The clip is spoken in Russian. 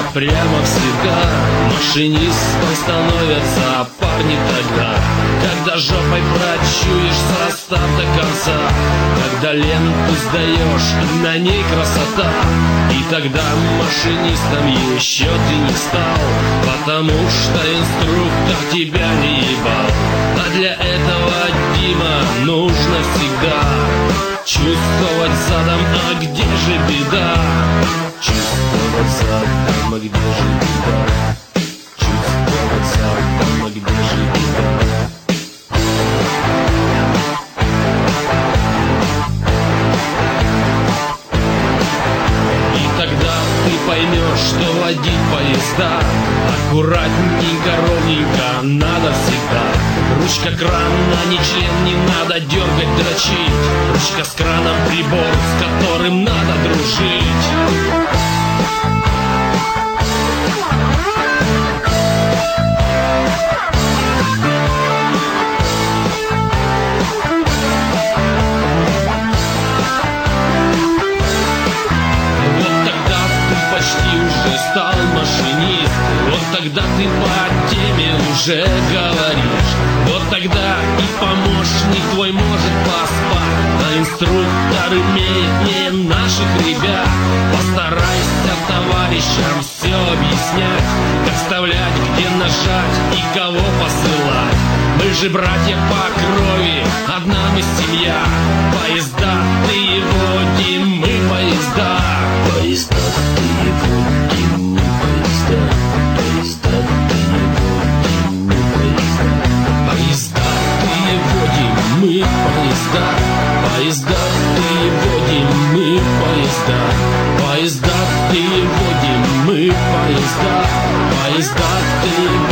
прямо всегда. Машинистом становятся парни тогда, когда жопой прочуешь состав до конца, когда ленту сдаешь, на ней красота. И тогда машинистом еще ты не стал, потому что инструктор тебя не ебал. А для этого, Дима, нужно всегда чувствовать задом, а где же беда? Чувствовать задом, а где же беда? Чувствовать задом, а где же беда? И тогда ты поймешь, что водить поезда аккуратненько, ровненько надо всегда. Ручка крана, не член, не надо дергать, дрочить. Ручка с краном прибор, с которым надо дружить. Вот тогда ты почти уже стал машинист. Вот тогда ты по теме уже говоришь. Вот тогда и помощник твой может поспать, а инструктор имеет не наших ребят. Постарайся товарищам все объяснять, как вставлять, где нажать и кого посылать. Мы же братья по крови, одна мы семья. Поезда ты водим, мы поезда. Поезда ты водим, мы поезда. Поезда ты водим, мы поезда. Поезда ты водим, мы поезда. Поезда ты водим, мы поезда. Поезда ты водим, мы поезда. Поезда ты